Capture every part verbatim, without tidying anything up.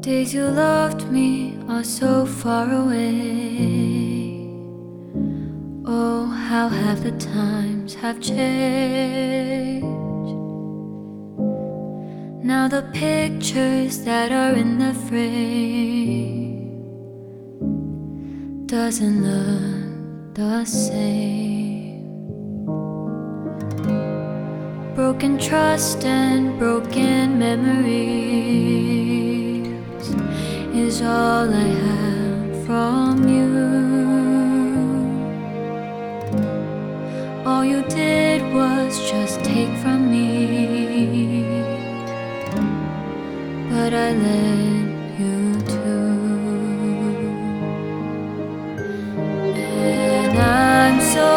Days you loved me are so far away. Oh, how have the times have changed. Now the pictures that are in the frame doesn't look the same. Broken trust and broken memories is all I have from you. All you did was just take from me, but I let you too. And I'm so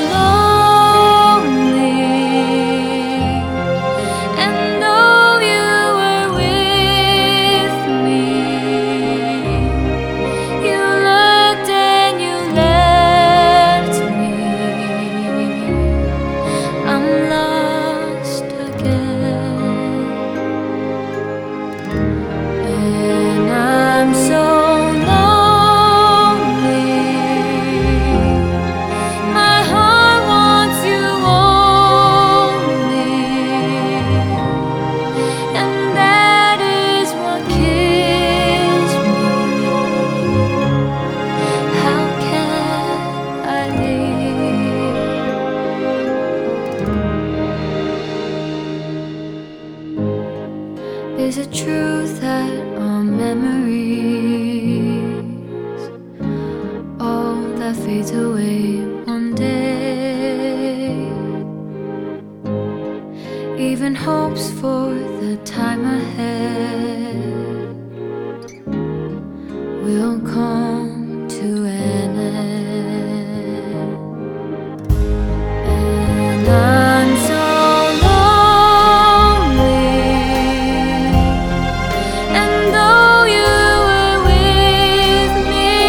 lonely, and though you were with me, you looked and you left me. I'm lost again, and I'm so lonely. My heart wants you only, and that is what kills me. How can I live? Is it true that our memories, all that fades away one day? Even hopes for the time ahead will come to an end. And I'm so lonely, and though you were with me,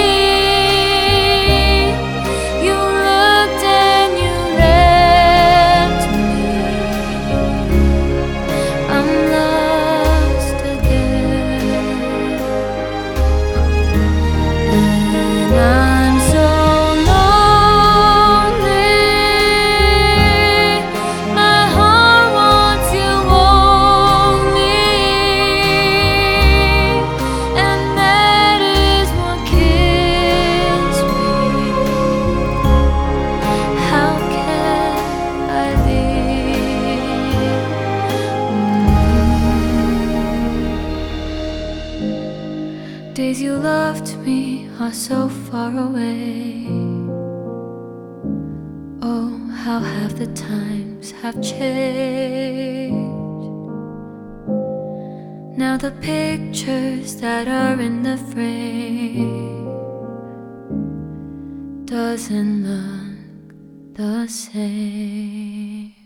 you looked and you left me. I'm lost again, and I'm so lonely. My heart wants you only, and that is what kills me. How can I live? Mm. Days you loved me are so far away. Oh, how have the times have changed. Now the pictures that are in the frame doesn't look the same.